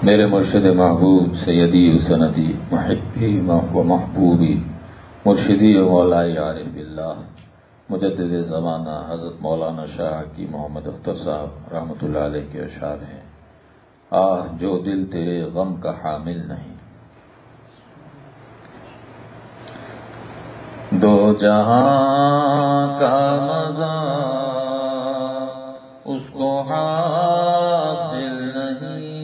میرے مرشد محبوب سیدی و سندی محبی و محبوبی مرشدی و مولائی عارف باللہ مجدد زمانہ حضرت مولانا شاہ کی محمد اختر صاحب رحمۃ اللہ علیہ کے اشعار ہیں۔ آہ جو دل تیرے غم کا حامل نہیں، دو جہاں کا مزہ اس کو حاصل نہیں،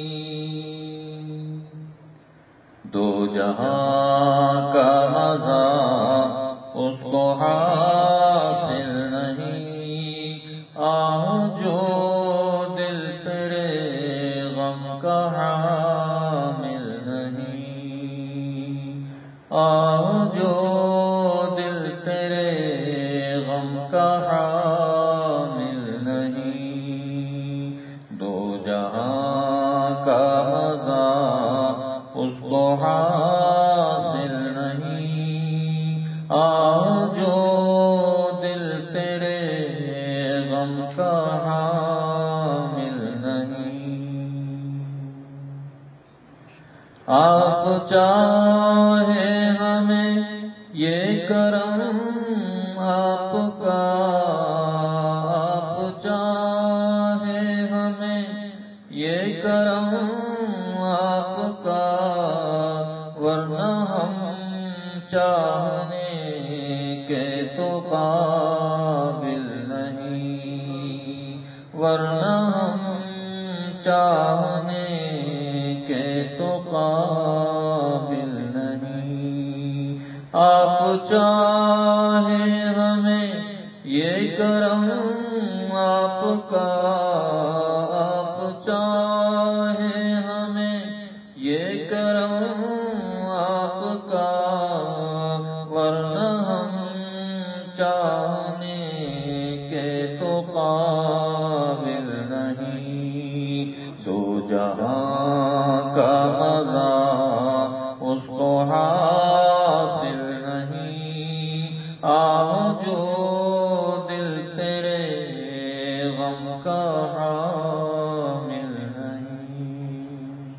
دو جہاں کا مزہ اس کو حاصل نہیں، آہ جو دل تیرے غم کا حامل نہیں، آہ جو دل تیرے غم کا حامل نہیں، دو جہاں کا مزہ اس کو حاصل نہیں، آہ جو دل تیرے غم کا حامل نہیں، آپ چاہے ہمیں یہ کرم آپ کا، آپ چاہے ہمیں یہ کرم آپ کا، ورنہ ہم چاہنے کے تو قابل نہیں، ورنہ ہم چاہنے کے تو قابل نہیں، آپ چاہے ہمیں یہ کرم آپ کا، آپ چاہے ہمیں یہ کرم آپ کا، ورنہ ہم چاہنے کے تو قابل نہیں، دو جہاں کا مزہ اس کو حاصل نہیں، آہ جو دل تیرے غم کا حامل نہیں،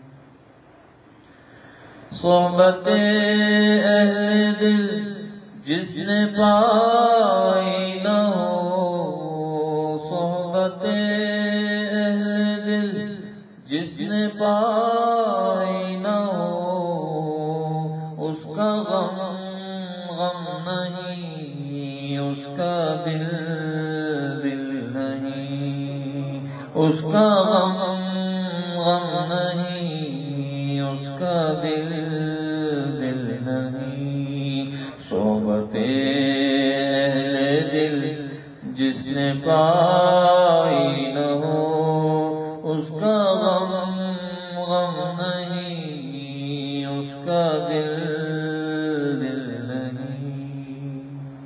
صحبت اہل دل جس نے پائی نہ ہو، صحبت اہل دل جس نے پائی نہ ہو، اس کا غم غم نہیں، اس کا دل دل نہیں، اس کا غم غم نہیں، اس کا دل دل نہیں، صحبت اہل دل جس نے پائی نہ ہو، اس کا غم غم نہیں، اس کا دل دل نہیں،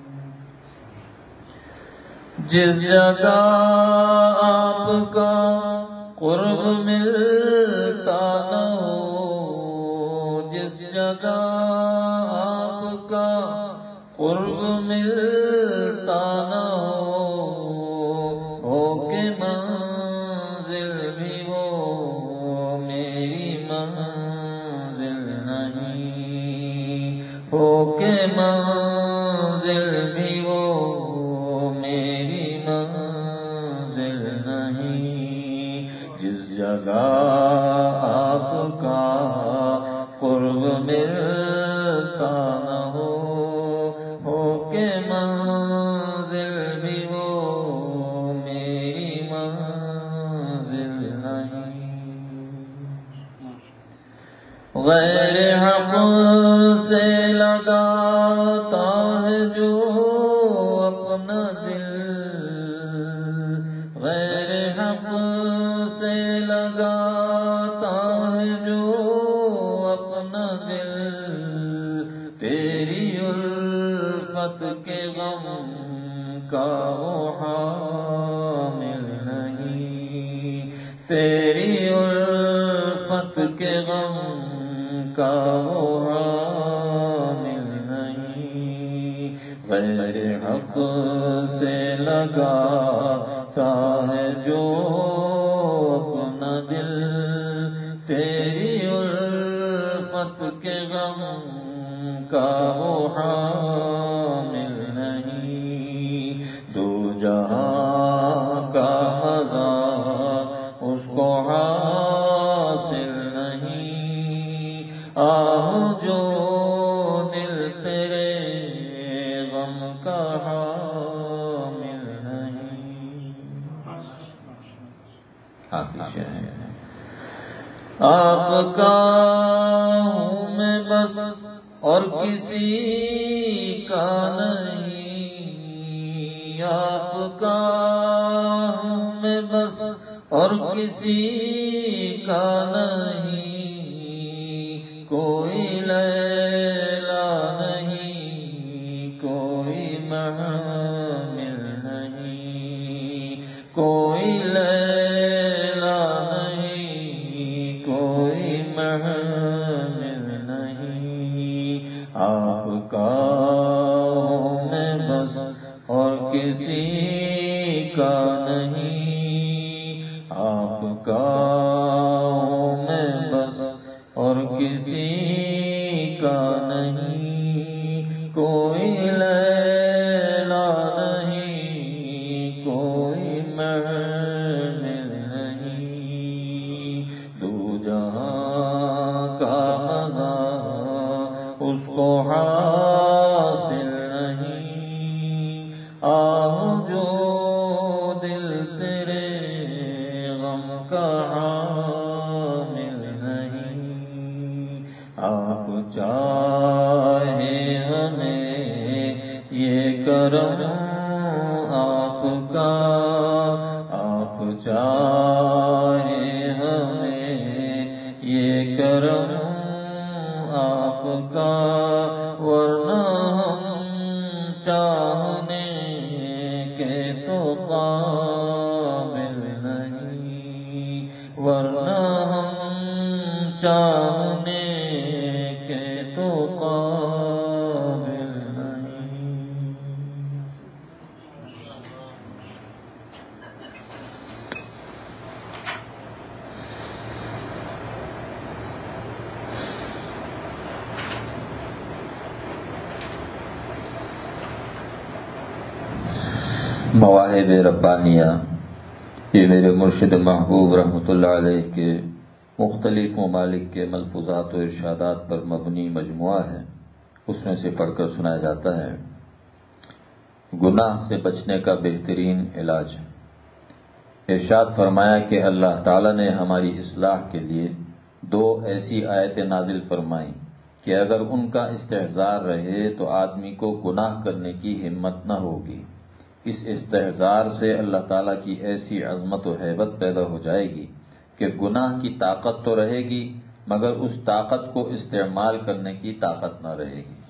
جس جگہ آپ کا قرب ملتا نہ ہو، جس جگہ آپ کا قرب ملتا نہ ہو کہ منزل بھی وہ میری منزل نہیں، ہو کہ منزل بھی وہ میری منزل نہیں، جس جگہ آپ کا قرب ملتا نہ ہو کہ منزل بھی وہ میری منزل نہیں، غیر حق سے لگاتا ہے جو اپنا دل، غیر حق سے لگاتا ہے جو اپنا دل، تیری الفت کے غم کا وہ حامل نہیں، تیری الفت کے غم کا وہ حامل نہیں، غیر حق سے لگاتا ہے جو اپنا دل، تیری الفت کے غم کا وہ حامل نہیں، دو جہاں کا مزہ اس کو حاصل نہیں، آہ جو دل تیرے غم کا حامل نہیں۔ آپ کا ہوں میں بس اور کسی کا نہیں، آپ کا ہوں میں بس اور کسی کا نہیں، کوئی لیلا نہیں، کوئی محمل نہیں، کوئی لیلا نہیں، کوئی محمل نہیں، آپ کا ہوں میں بس اور کسی کا نہیں، آپ کا ہوں میں بس اور کسی کا نہیں، کوئی لیلا نہیں، کوئی محمل نہیں، دو جہاں کا مزہ اس کو حاصل نہیں، آہ جو دل تیرے غم کا حامل نہیں، آپ چاہے ہمیں یہ کرم آپ کا، آپ چاہے ہمیں یہ کرم آپ کا، ورنہ ہم چاہنے کے تو قابل نہیں، ورنہ ہم چاہنے کے تو قابل نہیں۔ مواہب ربانیہ یہ میرے مرشد محبوب رحمۃ اللہ علیہ کے مختلف ممالک کے ملفوظات و ارشادات پر مبنی مجموعہ ہے، اس میں سے پڑھ کر سنایا جاتا ہے۔ گناہ سے بچنے کا بہترین علاج۔ ارشاد فرمایا کہ اللہ تعالیٰ نے ہماری اصلاح کے لیے دو ایسی آیتیں نازل فرمائیں کہ اگر ان کا استحضار رہے تو آدمی کو گناہ کرنے کی ہمت نہ ہوگی۔ اس استحضار سے اللہ تعالیٰ کی ایسی عظمت و ہیبت پیدا ہو جائے گی کہ گناہ کی طاقت تو رہے گی مگر اس طاقت کو استعمال کرنے کی طاقت نہ رہے گی۔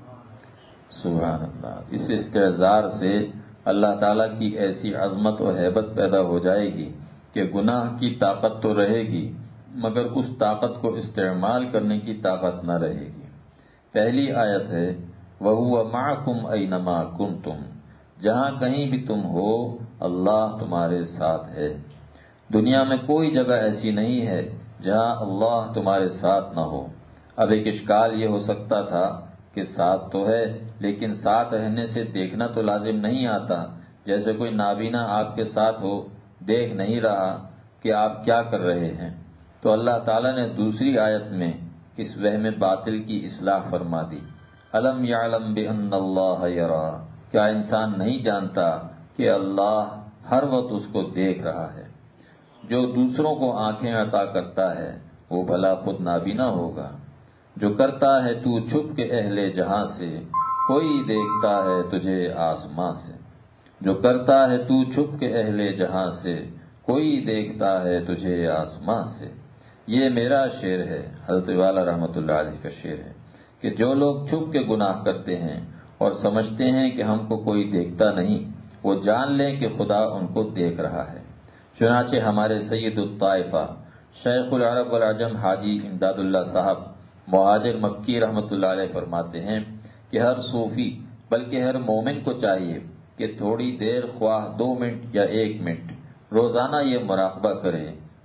سبحان اللہ۔ اس استحضار سے اللہ تعالیٰ کی ایسی عظمت و ہیبت پیدا ہو جائے گی کہ گناہ کی طاقت تو رہے گی مگر اس طاقت کو استعمال کرنے کی طاقت نہ رہے گی۔ پہلی آیت ہے وَهُوَ مَعَكُمْ أَيْنَمَا كُنْتُمْ، جہاں کہیں بھی تم ہو اللہ تمہارے ساتھ ہے۔ دنیا میں کوئی جگہ ایسی نہیں ہے جہاں اللہ تمہارے ساتھ نہ ہو۔ اب ایک اشکال یہ ہو سکتا تھا کہ ساتھ تو ہے لیکن ساتھ رہنے سے دیکھنا تو لازم نہیں آتا، جیسے کوئی نابینا آپ کے ساتھ ہو دیکھ نہیں رہا کہ آپ کیا کر رہے ہیں۔ تو اللہ تعالیٰ نے دوسری آیت میں اس وہم باطل کی اصلاح فرما دی۔ الم یعلم بان اللہ یرا، کیا انسان نہیں جانتا کہ اللہ ہر وقت اس کو دیکھ رہا ہے؟ جو دوسروں کو آنکھیں عطا کرتا ہے وہ بھلا خود نابینا ہوگا؟ جو کرتا ہے تو چھپ کے اہل جہاں سے، کوئی دیکھتا ہے تجھے آسماں سے۔ جو کرتا ہے تو چھپ کے اہل جہاں سے، کوئی دیکھتا ہے تجھے آسماں سے۔ یہ میرا شعر ہے، حضرت والا رحمۃ اللہ علیہ کا شعر ہے کہ جو لوگ چھپ کے گناہ کرتے ہیں اور سمجھتے ہیں کہ ہم کو کوئی دیکھتا نہیں، وہ جان لیں کہ خدا ان کو دیکھ رہا ہے۔ چنانچہ ہمارے سید الطائفہ شیخ العرب والعجم حاجی امداد اللہ صاحب مہاجر مکی رحمۃ اللہ علیہ فرماتے ہیں کہ ہر صوفی بلکہ ہر مومن کو چاہیے کہ تھوڑی دیر خواہ 2 منٹ یا 1 منٹ روزانہ یہ مراقبہ کرے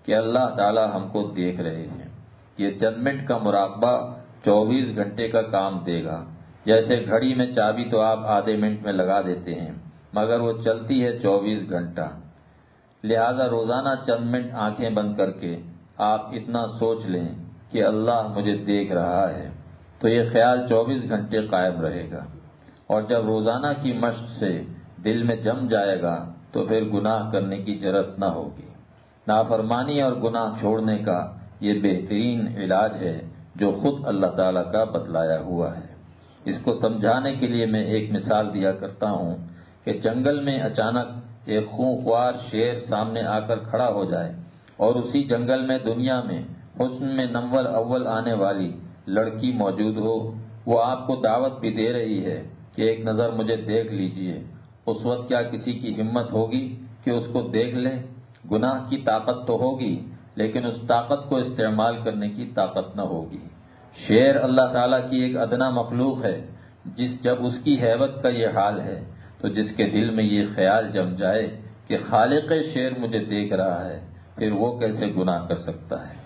کہ اللہ تعالی ہم کو دیکھ رہے ہیں۔ یہ چند منٹ کا مراقبہ 24 گھنٹے کا کام دے گا۔ جیسے گھڑی میں چابی تو آپ آدھے منٹ میں لگا دیتے ہیں، مگر وہ چلتی ہے 24 گھنٹہ۔ لہذا روزانہ چند منٹ آنکھیں بند کر کے آپ اتنا سوچ لیں کہ اللہ مجھے دیکھ رہا ہے، تو یہ خیال 24 گھنٹے قائم رہے گا۔ اور جب روزانہ کی مشق سے دل میں جم جائے گا تو پھر گناہ کرنے کی جرأت نہ ہوگی۔ نافرمانی اور گناہ چھوڑنے کا یہ بہترین علاج ہے جو خود اللہ تعالیٰ کا بتلایا ہوا ہے۔ اس کو سمجھانے کے لیے میں ایک مثال دیا کرتا ہوں کہ جنگل میں اچانک ایک خونخوار شیر سامنے آ کر کھڑا ہو جائے اور اسی جنگل میں دنیا میں حسن میں نمبر اول آنے والی لڑکی موجود ہو، وہ آپ کو دعوت بھی دے رہی ہے کہ ایک نظر مجھے دیکھ لیجئے، اس وقت کیا کسی کی ہمت ہوگی کہ اس کو دیکھ لے؟ گناہ کی طاقت تو ہوگی لیکن اس طاقت کو استعمال کرنے کی طاقت نہ ہوگی۔ شیر اللہ تعالیٰ کی ایک ادنا مخلوق ہے، جب اس کی ہیبت کا یہ حال ہے تو جس کے دل میں یہ خیال جم جائے کہ خالق شیر مجھے دیکھ رہا ہے، پھر وہ کیسے گناہ کر سکتا ہے؟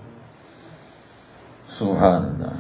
سبحان اللہ۔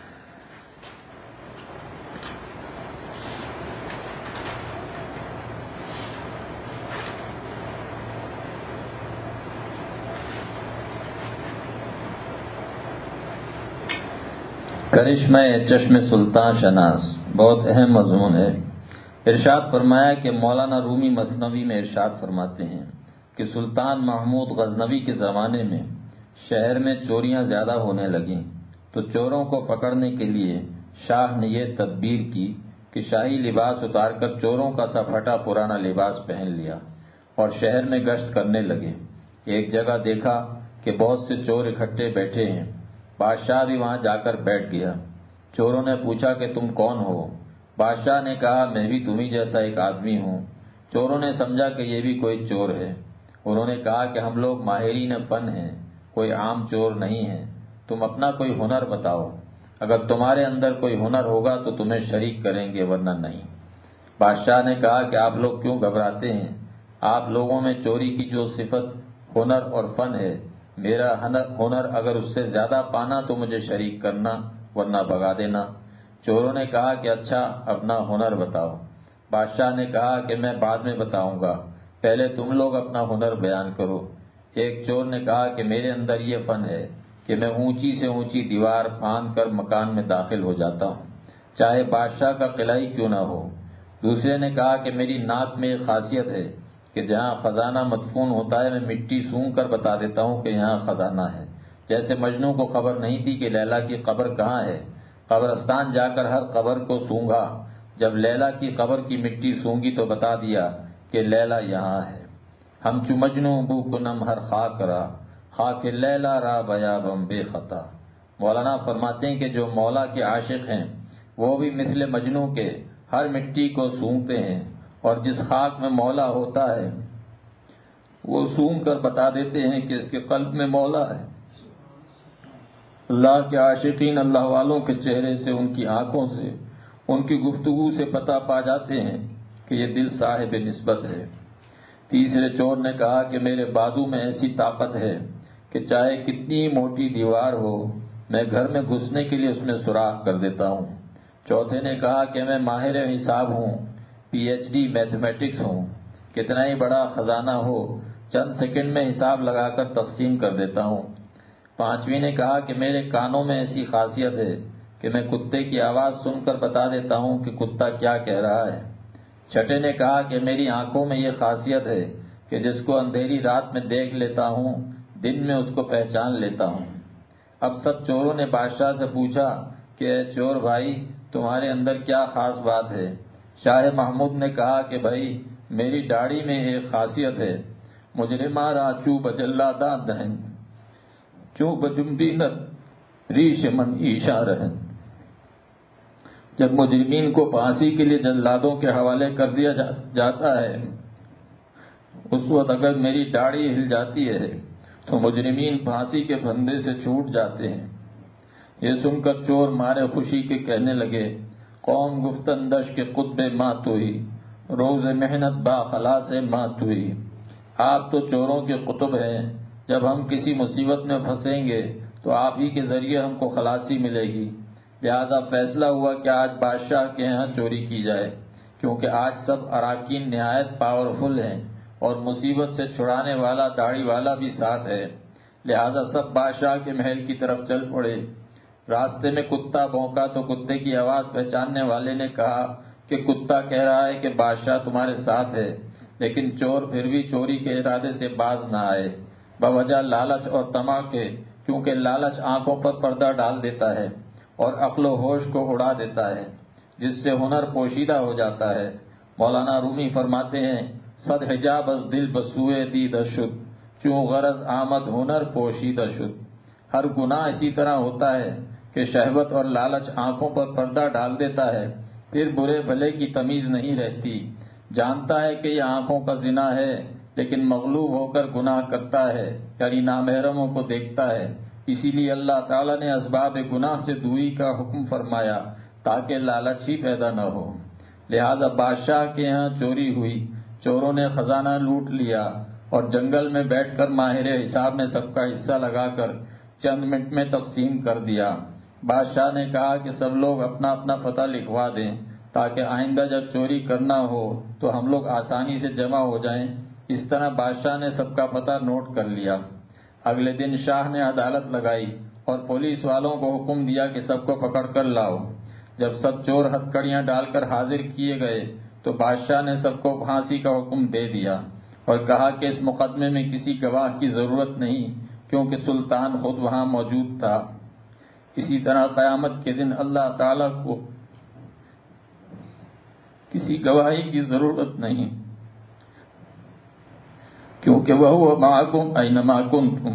کرشمہ چشم سلطان شناس بہت اہم مضمون ہے۔ ارشاد فرمایا کہ مولانا رومی مثنوی میں ارشاد فرماتے ہیں کہ سلطان محمود غزنوی کے زمانے میں شہر میں چوریاں زیادہ ہونے لگیں، تو چوروں کو پکڑنے کے لیے شاہ نے یہ تدبیر کی کہ شاہی لباس اتار کر چوروں کا سا پھٹا پرانا لباس پہن لیا اور شہر میں گشت کرنے لگے۔ ایک جگہ دیکھا کہ بہت سے چور اکٹھے بیٹھے ہیں، بادشاہ بھی وہاں جا کر بیٹھ گیا۔ چوروں نے پوچھا کہ تم کون ہو؟ بادشاہ نے کہا میں بھی تمہیں جیسا ایک آدمی ہوں۔ چوروں نے سمجھا کہ یہ بھی کوئی چور ہے۔ انہوں نے کہا کہ ہم لوگ ماہرین فن ہیں، کوئی عام چور نہیں ہے، تم اپنا کوئی ہنر بتاؤ، اگر تمہارے اندر کوئی ہنر ہوگا تو تمہیں شریک کریں گے ورنہ نہیں۔ بادشاہ نے کہا کہ آپ لوگ کیوں گھبراتے ہیں؟ آپ لوگوں میں چوری کی جو صفت ہنر اور فن ہے، میرا ہنر اگر اس سے زیادہ پانا تو مجھے شریک کرنا ورنہ بھگا دینا۔ چوروں نے کہا کہ اچھا اپنا ہنر بتاؤ۔ بادشاہ نے کہا کہ میں بعد میں بتاؤں گا، پہلے تم لوگ اپنا ہنر بیان کرو۔ ایک چور نے کہا کہ میرے اندر یہ فن ہے کہ میں اونچی سے اونچی دیوار پھاند کر مکان میں داخل ہو جاتا ہوں، چاہے بادشاہ کا قلعہ ہی کیوں نہ ہو۔ دوسرے نے کہا کہ میری ناک میں ایک خاصیت ہے کہ جہاں خزانہ مدفون ہوتا ہے میں مٹی سونگھ کر بتا دیتا ہوں کہ یہاں خزانہ ہے۔ جیسے مجنوں کو خبر نہیں تھی کہ لیلا کی قبر کہاں ہے، قبرستان جا کر ہر قبر کو سونگھا، جب لیلا کی قبر کی مٹی سونگھی تو بتا دیا کہ لیلا یہاں ہے۔ ہم چو مجنوں بو کنم ہر خاک را، خاک لیلا را بیا بم بے خطا۔ مولانا فرماتے ہیں کہ جو مولا کے عاشق ہیں وہ بھی مثل مجنوں کے ہر مٹی کو سونگتے ہیں، اور جس خاک میں مولا ہوتا ہے وہ سونگ کر بتا دیتے ہیں کہ اس کے قلب میں مولا ہے۔ اللہ کے عاشقین اللہ والوں کے چہرے سے، ان کی آنکھوں سے، ان کی گفتگو سے پتہ پا جاتے ہیں کہ یہ دل صاحب نسبت ہے۔ تیسرے چور نے کہا کہ میرے بازو میں ایسی طاقت ہے کہ چاہے کتنی موٹی دیوار ہو میں گھر میں گھسنے کے لیے اس میں سوراخ کر دیتا ہوں۔ چوتھے نے کہا کہ میں ماہر حساب ہوں، PhD میتھمیٹکس ہوں، کتنا ہی بڑا خزانہ ہو چند سیکنڈ میں حساب لگا کر تقسیم کر دیتا ہوں۔ پانچویں نے کہا کہ میرے کانوں میں ایسی خاصیت ہے کہ میں کتے کی آواز سن کر بتا دیتا ہوں کہ کتا کیا کہہ رہا ہے۔ چھٹے نے کہا کہ میری آنکھوں میں یہ خاصیت ہے کہ جس کو اندھیری رات میں دیکھ لیتا ہوں دن میں اس کو پہچان لیتا ہوں۔ اب سب چوروں نے بادشاہ سے پوچھا کہ اے چور بھائی تمہارے اندر کیا خاص بات ہے؟ شاہ محمود نے کہا کہ بھائی میری داڑھی میں ایک خاصیت ہے، مجرمہ را چو بجلادہ دہن چو بجنبینت ریش من ایشا رہن۔ جب مجرمین کو پھانسی کے لیے جلادوں کے حوالے کر دیا جاتا ہے اس وقت اگر میری داڑھی ہل جاتی ہے تو مجرمین پھانسی کے پھندے سے چھوٹ جاتے ہیں۔ یہ سن کر چور مارے خوشی کے کہنے لگے قوم گفتندش کے قطب مات ہوئی، روز محنت با خلاص مات ہوئی۔ آپ تو چوروں کے قطب ہیں، جب ہم کسی مصیبت میں پھنسیں گے تو آپ ہی کے ذریعے ہم کو خلاصی ملے گی، لہذا فیصلہ ہوا کہ آج بادشاہ کے ہاں چوری کی جائے، کیونکہ آج سب اراکین نہایت پاورفل ہیں اور مصیبت سے چھڑانے والا داڑھی والا بھی ساتھ ہے، لہذا سب بادشاہ کے محل کی طرف چل پڑے۔ راستے میں کتا بھونکا تو کتے کی آواز پہچاننے والے نے کہا کہ کتا کہہ رہا ہے کہ بادشاہ تمہارے ساتھ ہے، لیکن چور پھر بھی چوری کے ارادے سے باز نہ آئے، بوجہ لالچ اور طمع کے، کیونکہ لالچ آنکھوں پر پردہ ڈال دیتا ہے اور عقل و ہوش کو اڑا دیتا ہے، جس سے ہنر پوشیدہ ہو جاتا ہے۔ مولانا رومی فرماتے ہیں، صد حجاب از دل بسوئے دیدہ شد، چوں غرض آمد ہنر پوشیدہ شد۔ ہر گناہ اسی طرح ہوتا ہے کہ شہوت اور لالچ آنکھوں پر پردہ ڈال دیتا ہے، پھر برے بھلے کی تمیز نہیں رہتی۔ جانتا ہے کہ یہ آنکھوں کا زنا ہے، لیکن مغلوب ہو کر گناہ کرتا ہے، یعنی نامحرموں کو دیکھتا ہے۔ اسی لیے اللہ تعالیٰ نے اسباب گناہ سے دوری کا حکم فرمایا تاکہ لالچ ہی پیدا نہ ہو۔ لہذا بادشاہ کے ہاں چوری ہوئی، چوروں نے خزانہ لوٹ لیا اور جنگل میں بیٹھ کر ماہر حساب نے سب کا حصہ لگا کر چند منٹ میں تقسیم کر دیا۔ بادشاہ نے کہا کہ سب لوگ اپنا اپنا پتہ لکھوا دیں تاکہ آئندہ جب چوری کرنا ہو تو ہم لوگ آسانی سے جمع ہو جائیں۔ اس طرح بادشاہ نے سب کا پتہ نوٹ کر لیا۔ اگلے دن شاہ نے عدالت لگائی اور پولیس والوں کو حکم دیا کہ سب کو پکڑ کر لاؤ۔ جب سب چور ہتھکڑیاں ڈال کر حاضر کیے گئے تو بادشاہ نے سب کو پھانسی کا حکم دے دیا اور کہا کہ اس مقدمے میں کسی گواہ کی ضرورت نہیں، کیونکہ سلطان خود وہاں موجود تھا۔ اسی طرح قیامت کے دن اللہ تعالیٰ کو کسی گواہی کی ضرورت نہیں، کیونکہ وَهُوَ مَعَكُمْ أَيْنَمَا كُنْتُمْ۔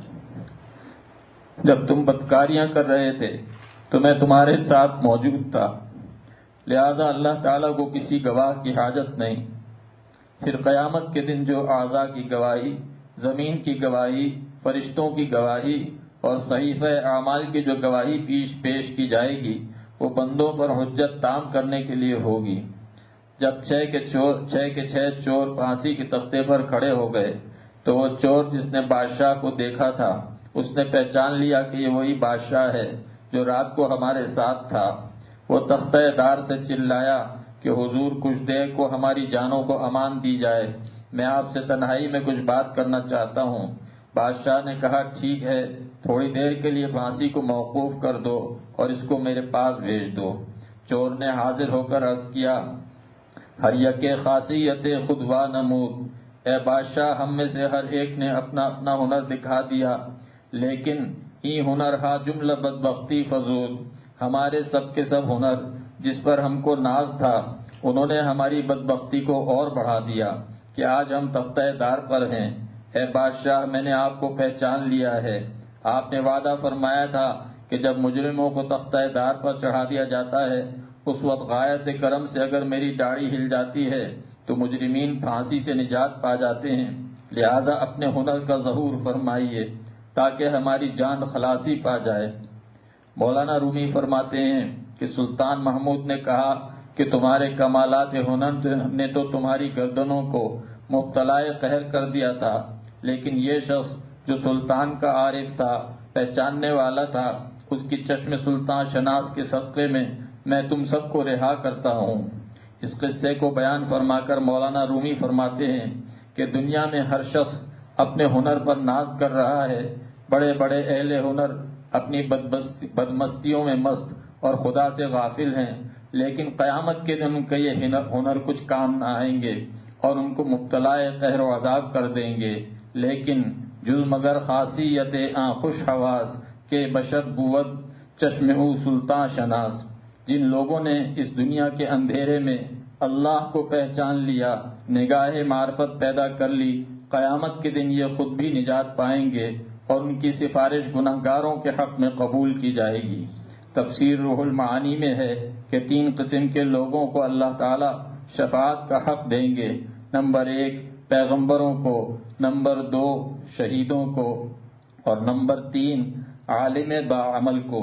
جب تم بدکاریاں کر رہے تھے تو میں تمہارے ساتھ موجود تھا، لہذا اللہ تعالیٰ کو کسی گواہ کی حاجت نہیں۔ پھر قیامت کے دن جو اعضاء کی گواہی، زمین کی گواہی، فرشتوں کی گواہی اور صحیفہ اعمال کی جو گواہی پیش کی جائے گی، وہ بندوں پر حجت تام کرنے کے لیے ہوگی۔ جب 6 کے 6 چور پھانسی کے تختے پر کھڑے ہو گئے تو وہ چور جس نے بادشاہ کو دیکھا تھا اس نے پہچان لیا کہ یہ وہی بادشاہ ہے جو رات کو ہمارے ساتھ تھا۔ وہ تختہ دار سے چلایا کہ حضور کچھ دیر کو ہماری جانوں کو امان دی جائے، میں آپ سے تنہائی میں کچھ بات کرنا چاہتا ہوں۔ بادشاہ نے کہا ٹھیک ہے، تھوڑی دیر کے لیے پھانسی کو موقوف کر دو اور اس کو میرے پاس بھیج دو۔ چور نے حاضر ہو کر عرض کیا، ہر یک خاصیت خود وا نمود، اے بادشاہ ہم میں سے ہر ایک نے اپنا اپنا ہنر دکھا دیا، لیکن ای ہنر ہا جملہ بدبختی فزود، ہمارے سب کے سب ہنر جس پر ہم کو ناز تھا انہوں نے ہماری بدبختی کو اور بڑھا دیا کہ آج ہم تختہ دار پر ہیں۔ اے بادشاہ میں نے آپ کو پہچان لیا ہے، آپ نے وعدہ فرمایا تھا کہ جب مجرموں کو تختہ دار پر چڑھا دیا جاتا ہے اس وقت غایت کرم سے اگر میری داڑھی ہل جاتی ہے تو مجرمین پھانسی سے نجات پا جاتے ہیں، لہذا اپنے ہنر کا ظہور فرمائیے تاکہ ہماری جان خلاصی پا جائے۔ مولانا رومی فرماتے ہیں کہ سلطان محمود نے کہا کہ تمہارے کمالات ہنر نے تو تمہاری گردنوں کو مبتلا قہر کر دیا تھا، لیکن یہ شخص جو سلطان کا عارف تھا، پہچاننے والا تھا، اس کی چشم سلطان شناس کے صدقے میں تم سب کو رہا کرتا ہوں۔ اس قصے کو بیان فرما کر مولانا رومی فرماتے ہیں کہ دنیا میں ہر شخص اپنے ہنر پر ناز کر رہا ہے، بڑے بڑے اہل ہنر اپنی بدمستیوں میں مست اور خدا سے غافل ہیں، لیکن قیامت کے دن ان کا یہ ہنر کچھ کام نہ آئیں گے اور ان کو مبتلا قہر و عذاب کر دیں گے۔ لیکن جز مگر خاصیت خوش حواس کے بشر بود چشم او سلطان شناس، جن لوگوں نے اس دنیا کے اندھیرے میں اللہ کو پہچان لیا، نگاہ معرفت پیدا کر لی، قیامت کے دن یہ خود بھی نجات پائیں گے اور ان کی سفارش گنہگاروں کے حق میں قبول کی جائے گی۔ تفسیر روح المعانی میں ہے کہ 3 قسم کے لوگوں کو اللہ تعالی شفاعت کا حق دیں گے۔ نمبر 1 پیغمبروں کو، نمبر 2 شہیدوں کو اور نمبر 3 عالم باعمل کو۔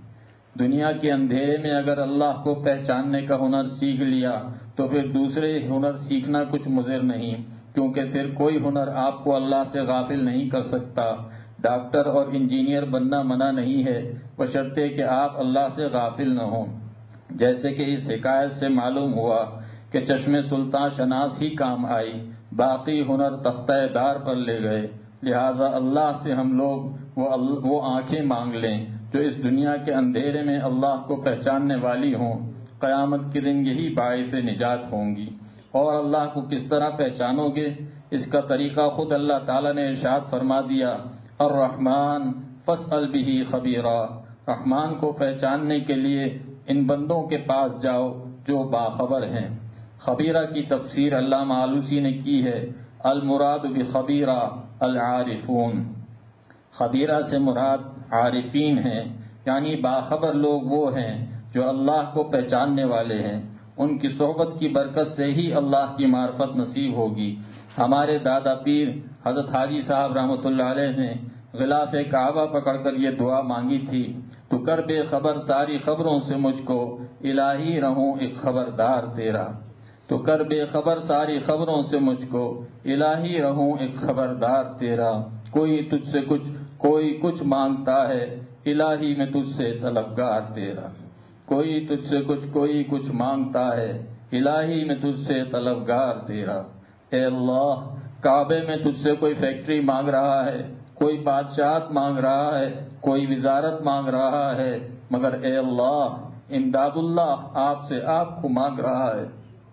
دنیا کے اندھیرے میں اگر اللہ کو پہچاننے کا ہنر سیکھ لیا تو پھر دوسرے ہنر سیکھنا کچھ مضر نہیں، کیونکہ پھر کوئی ہنر آپ کو اللہ سے غافل نہیں کر سکتا۔ ڈاکٹر اور انجینئر بننا منع نہیں ہے، بشرطے کہ آپ اللہ سے غافل نہ ہوں۔ جیسے کہ اس حکایت سے معلوم ہوا کہ چشم سلطان شناس ہی کام آئی، باقی ہنر تختہ دار پر لے گئے۔ لہٰذا اللہ سے ہم لوگ وہ آنکھیں مانگ لیں جو اس دنیا کے اندھیرے میں اللہ کو پہچاننے والی ہوں۔ قیامت کے دن یہی باعث نجات ہوں گی۔ اور اللہ کو کس طرح پہچانو گے، اس کا طریقہ خود اللہ تعالیٰ نے ارشاد فرما دیا، الرحمن فاسأل بہ خبیرا۔ رحمان کو پہچاننے کے لیے ان بندوں کے پاس جاؤ جو باخبر ہیں۔ خبیرہ کی تفسیر علامہ آلوسی نے کی ہے، المراد بخبیرہ العارفون۔ خبیرہ سے مراد عارفین ہیں، یعنی باخبر لوگ وہ ہیں جو اللہ کو پہچاننے والے ہیں۔ ان کی صحبت کی برکت سے ہی اللہ کی معرفت نصیب ہوگی۔ ہمارے دادا پیر حضرت حاجی صاحب رحمۃ اللہ علیہ نے غلاف کعبہ پکڑ کر یہ دعا مانگی تھی، تو کر بے خبر ساری خبروں سے مجھ کو، الہی رہوں ایک خبردار تیرا۔ تو کر بے خبر ساری خبروں سے مجھ کو، الہی رہوں ایک خبردار تیرا۔ کوئی تجھ سے کچھ مانگتا ہے، الہی میں تجھ سے طلبگار تیرا۔ کوئی تجھ سے کچھ مانگتا ہے، الہی میں تجھ سے طلبگار تیرا۔ اے اللہ، کعبے میں تجھ سے کوئی فیکٹری مانگ رہا ہے، کوئی بادشاہت مانگ رہا ہے، کوئی وزارت مانگ رہا ہے، مگر اے اللہ، امداد اللہ آپ سے آپ کو مانگ رہا ہے۔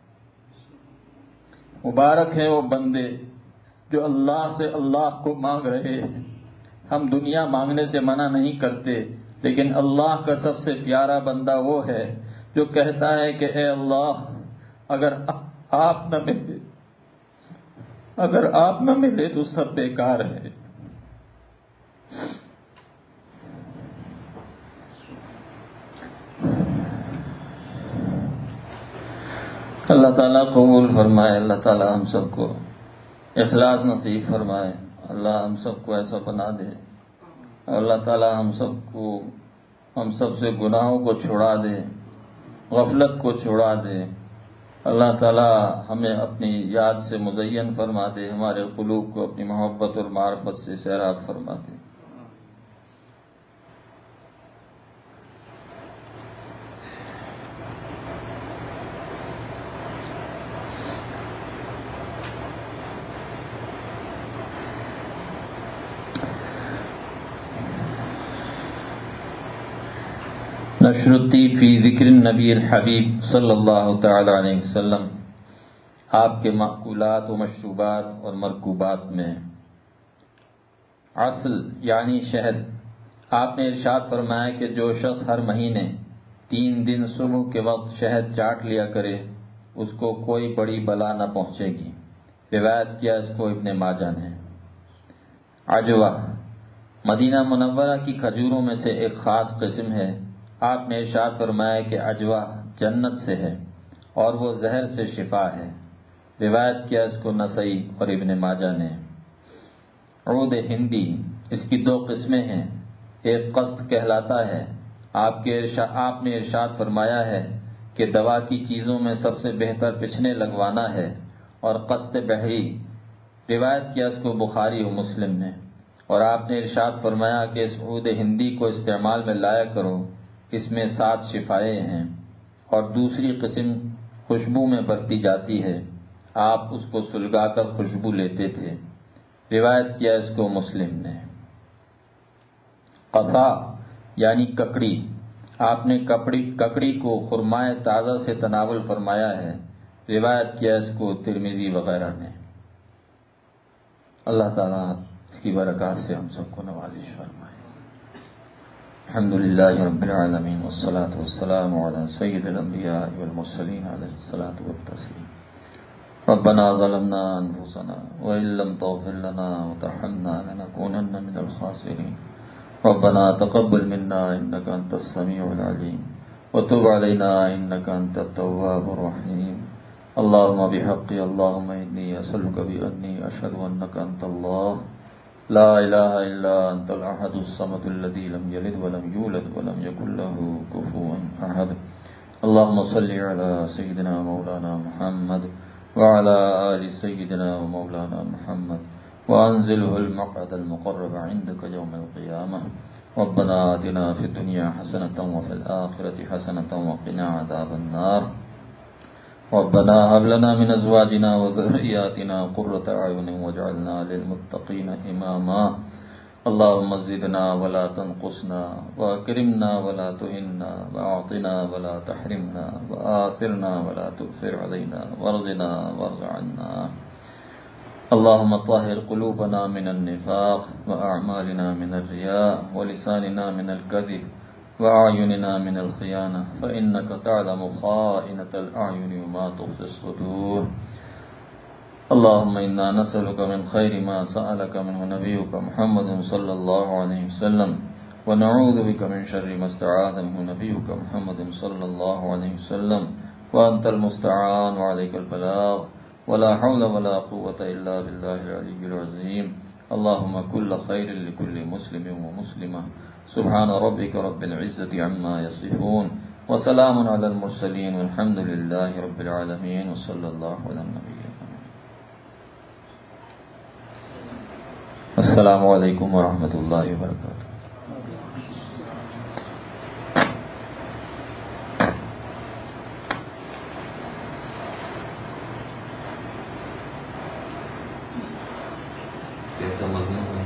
مبارک ہے وہ بندے جو اللہ سے اللہ کو مانگ رہے ہیں۔ ہم دنیا مانگنے سے منع نہیں کرتے، لیکن اللہ کا سب سے پیارا بندہ وہ ہے جو کہتا ہے کہ اے اللہ، اگر آپ نہ ملے تو سب بیکار ہے۔ اللہ تعالیٰ قبول فرمائے، اللہ تعالیٰ ہم سب کو اخلاص نصیب فرمائے، اللہ ہم سب کو ایسا بنا دے، اللہ تعالیٰ ہم سب سے گناہوں کو چھڑا دے، غفلت کو چھڑا دے، اللہ تعالیٰ ہمیں اپنی یاد سے مزین فرما دے، ہمارے قلوب کو اپنی محبت اور معرفت سے سیراب فرما دے۔ نشرتی فی ذکر النبی الحبیب صلی اللہ تعالی علیہ وسلم، آپ کے معقولات و مشروبات اور مرکوبات میں عسل یعنی شہد۔ آپ نے ارشاد فرمایا کہ جو شخص ہر مہینے 3 دن صبح کے وقت شہد چاٹ لیا کرے، اس کو کوئی بڑی بلا نہ پہنچے گی۔ روایت کیا اس کو ابن ماجہ نے۔ عجوہ مدینہ منورہ کی کھجوروں میں سے ایک خاص قسم ہے۔ آپ نے ارشاد فرمایا کہ عجوہ جنت سے ہے اور وہ زہر سے شفا ہے۔ روایت کیا اس کو نسائی اور ابن ماجہ نے۔ عود ہندی، اس کی 2 قسمیں ہیں، ایک قسط کہلاتا ہے۔ آپ نے ارشاد فرمایا ہے کہ دوا کی چیزوں میں سب سے بہتر پچھنے لگوانا ہے، اور قسط بحری، روایت کیا اس کو بخاری و مسلم نے۔ اور آپ نے ارشاد فرمایا کہ اس عود ہندی کو استعمال میں لایا کرو، اس میں 7 شفائیں ہیں، اور دوسری قسم خوشبو میں برتی جاتی ہے، آپ اس کو سلگا کر خوشبو لیتے تھے۔ روایت کیا اس کو مسلم نے۔ قفا یعنی ککڑی، آپ نے ککڑی کو خرمائے تازہ سے تناول فرمایا ہے۔ روایت کیا اس کو ترمذی وغیرہ نے۔ اللہ تعالیٰ اس کی برکات سے ہم سب کو نوازش فرمائے۔ الحمدللہ رب العالمین والصلاة والسلام علی سید الانبیاء والمرسلین علیہ الصلاۃ والتسلیم۔ ربنا ظلمنا انفسنا وان لم تغفر لنا وترحمنا لنكونن من الخاسرین۔ ربنا تقبل منا انك انت السميع العليم وتب علينا انك انت التواب الرحيم۔ اللهم بحق اللهم اني اسالك باني اشهد انك انت الله لا الہ الا انت الاحد الصمد الذي لم يلد ولم يولد ولم يكن له كفوا احد۔ اللهم صل على سيدنا مولانا محمد وعلى آل سيدنا ومولانا محمد وأنزله المقعد المقرب عندك يوم القيامة. ربنا آتنا في الدنيا حسنة وفي الآخرة حسنة وقنا عذاب النار. ربنا هب لنا من أزواجنا وذرياتنا قرة أعين واجعلنا للمتقين إماما. اللهم زدنا ولا تنقصنا وأكرمنا ولا تهنا وأعطنا ولا تحرمنا وآثرنا ولا تؤثر علينا وارضنا وارض عنا. اللهم طهر قلوبنا من النفاق وأعمالنا من الرياء ولساننا من الكذب وأعيننا من الخيانة فإنك تعلم خائنة الأعين وما تخفي الصدور. اللهم إنا نسألك من خير ما سألك منه نبيك محمد صلى الله عليه وسلم ونعوذ بك من شر ما استعاذ منه نبيك محمد صلى الله عليه وسلم وأنت المستعان وعليك البلاغ ولا حول ولا قوة إلا بالله العلي العظيم. اللهم كل خير لكل مسلم ومسلمة. سبحان ربك رب العزة عما يصفون وسلام على المرسلين والحمد لله رب العالمين وصلى الله على النبي. السلام علیکم ورحمۃ اللہ وبرکاتہ. کیسا مضمون ہے؟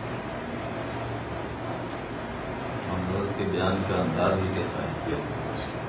ہم لوگ کے بیان کا انداز بھی کیسا ہے؟